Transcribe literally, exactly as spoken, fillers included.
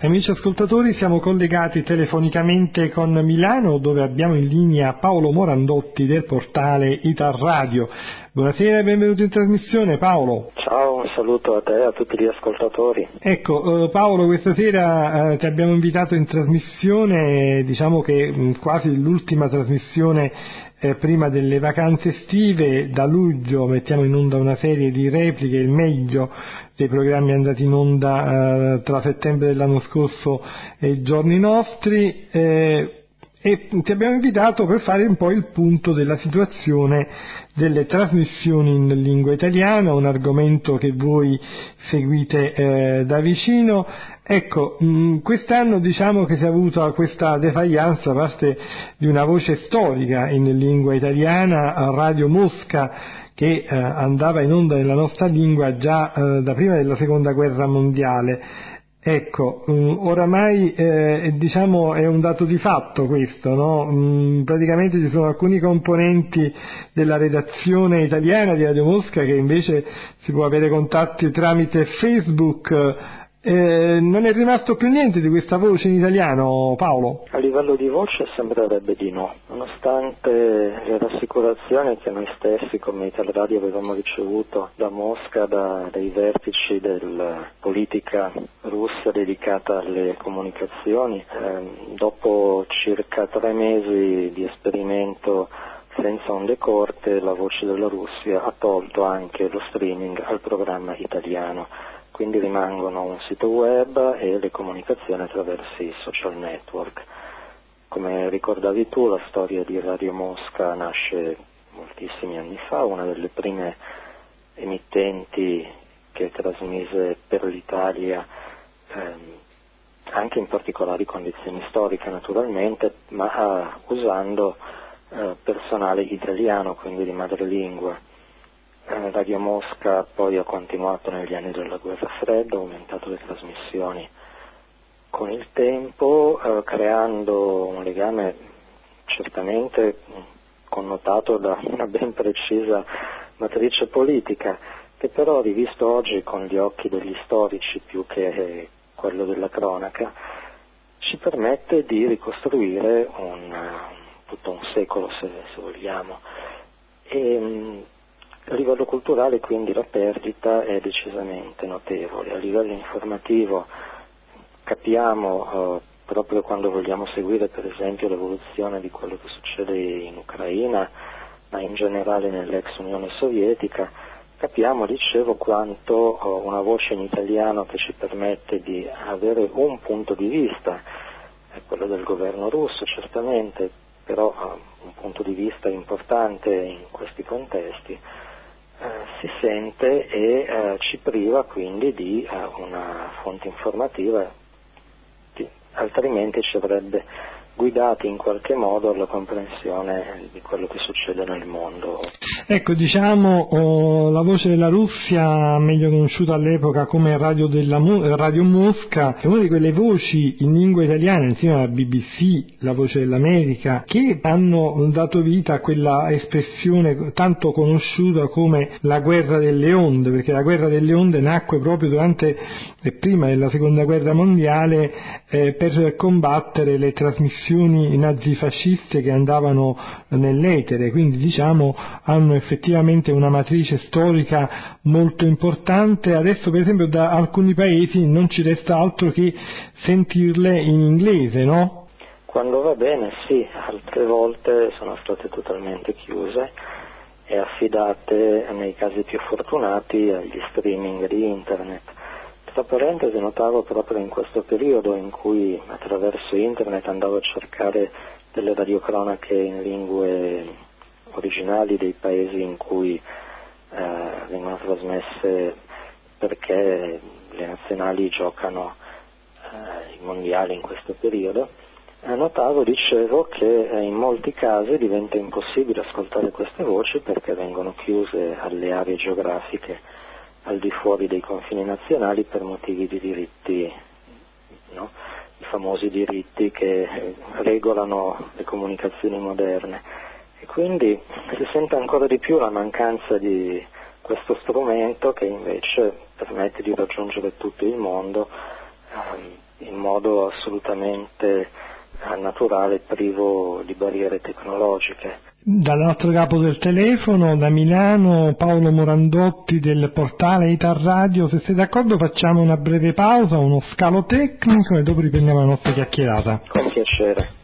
Amici ascoltatori, siamo collegati telefonicamente con Milano, dove abbiamo in linea Paolo Morandotti del portale Italradio. Buonasera e benvenuto in trasmissione, Paolo. Ciao, un saluto a te e a tutti gli ascoltatori. Ecco, eh, Paolo, questa sera eh, ti abbiamo invitato in trasmissione, diciamo che mh, quasi l'ultima trasmissione eh, prima delle vacanze estive. Da luglio mettiamo in onda una serie di repliche, il meglio dei programmi andati in onda eh, tra settembre dell'anno scorso e i giorni nostri, eh, e ti abbiamo invitato per fare un po' il punto della situazione delle trasmissioni in lingua italiana, un argomento che voi seguite eh, da vicino. Ecco, mh, quest'anno diciamo che si è avuta questa defaillance da parte di una voce storica in lingua italiana, Radio Mosca, che eh, andava in onda nella nostra lingua già eh, da prima della seconda guerra mondiale. Ecco, um, oramai eh, diciamo è un dato di fatto questo, no? Um, praticamente ci sono alcuni componenti della redazione italiana di Radio Mosca che invece si può avere contatti tramite Facebook. Eh, non è rimasto più niente di questa voce in italiano, Paolo? A livello di voce sembrerebbe di no, nonostante le rassicurazioni che noi stessi come Italradio avevamo ricevuto da Mosca, da, dai vertici della politica russa dedicata alle comunicazioni. Eh, dopo circa tre mesi di esperimento senza onde corte, la voce della Russia ha tolto anche lo streaming al programma italiano. Quindi rimangono un sito web e le comunicazioni attraverso i social network. Come ricordavi tu, la storia di Radio Mosca nasce moltissimi anni fa, una delle prime emittenti che trasmise per l'Italia, ehm, anche in particolari condizioni storiche naturalmente, ma ah, usando eh, personale italiano, quindi di madrelingua. Radio Mosca poi ha continuato negli anni della guerra fredda, ha aumentato le trasmissioni con il tempo, eh, creando un legame certamente connotato da una ben precisa matrice politica, che però rivisto oggi con gli occhi degli storici più che quello della cronaca, ci permette di ricostruire un, tutto un secolo, se, se vogliamo. E, a livello culturale quindi la perdita è decisamente notevole. A livello informativo capiamo, eh, proprio quando vogliamo seguire per esempio l'evoluzione di quello che succede in Ucraina, ma in generale nell'ex Unione Sovietica, capiamo, dicevo, quanto eh, una voce in italiano che ci permette di avere un punto di vista, è quello del governo russo certamente, però eh, un punto di vista importante in questi contesti, Uh, si sente e uh, ci priva quindi di uh, una fonte informativa che altrimenti ci avrebbe guidati in qualche modo alla comprensione di quello che succede nel mondo. Ecco, diciamo oh, la voce della Russia, meglio conosciuta all'epoca come Radio, della Mo- Radio Mosca, è una di quelle voci in lingua italiana insieme alla B B C, la voce dell'America, che hanno dato vita a quella espressione tanto conosciuta come la guerra delle onde, perché la guerra delle onde nacque proprio durante e prima della seconda guerra mondiale eh, per combattere le trasmissioni nazifasciste che andavano nell'etere, quindi diciamo hanno effettivamente una matrice storica molto importante. Adesso per esempio da alcuni paesi non ci resta altro che sentirle in inglese, no? Quando va bene sì, altre volte sono state totalmente chiuse e affidate nei casi più fortunati agli streaming di internet. Tra parentesi notavo proprio in questo periodo in cui attraverso internet andavo a cercare delle radiocronache in lingue originali dei paesi in cui eh, vengono trasmesse, perché le nazionali giocano eh, i mondiali in questo periodo, eh, notavo, dicevo, che eh, in molti casi diventa impossibile ascoltare queste voci perché vengono chiuse alle aree geografiche al di fuori dei confini nazionali per motivi di diritti, no? I famosi diritti che regolano le comunicazioni moderne. E quindi si sente ancora di più la mancanza di questo strumento che invece permette di raggiungere tutto il mondo eh, in modo assolutamente eh, naturale, privo di barriere tecnologiche. Dall'altro capo del telefono, da Milano, Paolo Morandotti del portale Itar Radio. Se sei d'accordo facciamo una breve pausa, uno scalo tecnico e dopo riprendiamo la nostra chiacchierata. Con piacere.